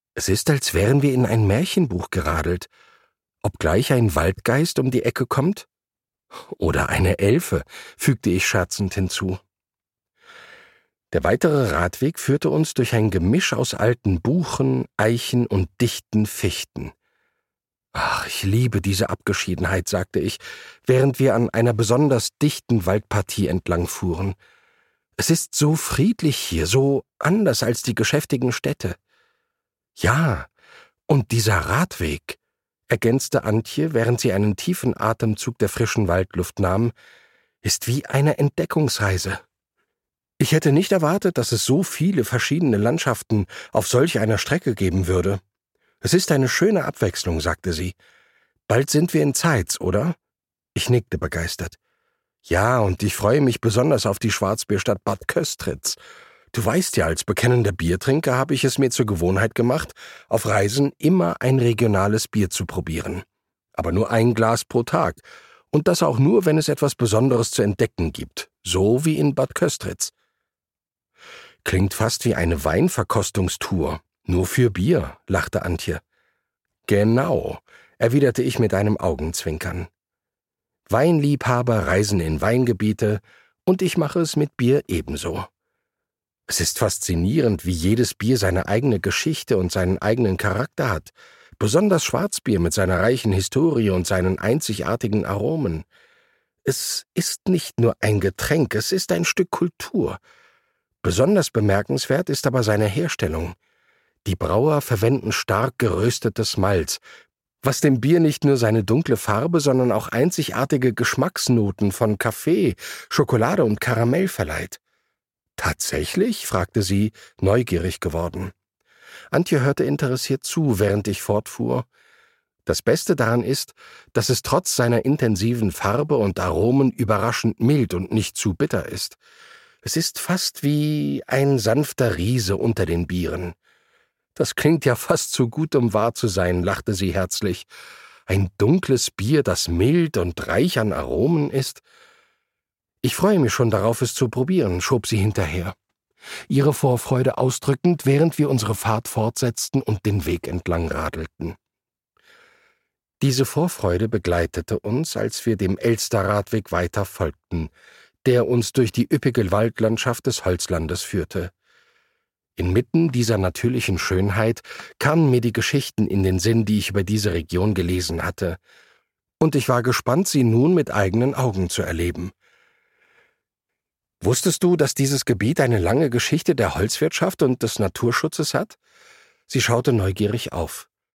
Es ist, als wären wir in ein Märchenbuch geradelt, obgleich ein Waldgeist um die Ecke kommt. Oder eine Elfe, fügte ich scherzend hinzu. Der weitere Radweg führte uns durch ein Gemisch aus alten Buchen, Eichen und dichten Fichten. »Ach, ich liebe diese Abgeschiedenheit«, sagte ich, während wir an einer besonders dichten Waldpartie entlang fuhren. »Es ist so friedlich hier, so anders als die geschäftigen Städte.« »Ja, und dieser Radweg«, ergänzte Antje, während sie einen tiefen Atemzug der frischen Waldluft nahm, »ist wie eine Entdeckungsreise. Ich hätte nicht erwartet, dass es so viele verschiedene Landschaften auf solch einer Strecke geben würde. Es ist eine schöne Abwechslung«, sagte sie. »Bald sind wir in Zeitz, oder?« Ich nickte begeistert. »Ja, und ich freue mich besonders auf die Schwarzbierstadt Bad Köstritz. Du weißt ja, als bekennender Biertrinker habe ich es mir zur Gewohnheit gemacht, auf Reisen immer ein regionales Bier zu probieren. Aber nur ein Glas pro Tag. Und das auch nur, wenn es etwas Besonderes zu entdecken gibt. So wie in Bad Köstritz.« »Klingt fast wie eine Weinverkostungstour. Nur für Bier«, lachte Antje. »Genau«, erwiderte ich mit einem Augenzwinkern. »Weinliebhaber reisen in Weingebiete, und ich mache es mit Bier ebenso. Es ist faszinierend, wie jedes Bier seine eigene Geschichte und seinen eigenen Charakter hat, besonders Schwarzbier mit seiner reichen Historie und seinen einzigartigen Aromen. Es ist nicht nur ein Getränk, es ist ein Stück Kultur. Besonders bemerkenswert ist aber seine Herstellung. Die Brauer verwenden stark geröstetes Malz, was dem Bier nicht nur seine dunkle Farbe, sondern auch einzigartige Geschmacksnoten von Kaffee, Schokolade und Karamell verleiht. »Tatsächlich?«, fragte sie, neugierig geworden. Antje hörte interessiert zu, während ich fortfuhr. »Das Beste daran ist, dass es trotz seiner intensiven Farbe und Aromen überraschend mild und nicht zu bitter ist. Es ist fast wie ein sanfter Riese unter den Bieren.« »Das klingt ja fast zu gut, um wahr zu sein«, lachte sie herzlich. »Ein dunkles Bier, das mild und reich an Aromen ist?« »Ich freue mich schon darauf, es zu probieren«, schob sie hinterher, ihre Vorfreude ausdrückend, während wir unsere Fahrt fortsetzten und den Weg entlang radelten. Diese Vorfreude begleitete uns, als wir dem Elsterradweg weiter folgten, der uns durch die üppige Waldlandschaft des Holzlandes führte. Inmitten dieser natürlichen Schönheit kamen mir die Geschichten in den Sinn, die ich über diese Region gelesen hatte, und ich war gespannt, sie nun mit eigenen Augen zu erleben. »Wusstest du, dass dieses Gebiet eine lange Geschichte der Holzwirtschaft und des Naturschutzes hat?« Sie schaute neugierig auf.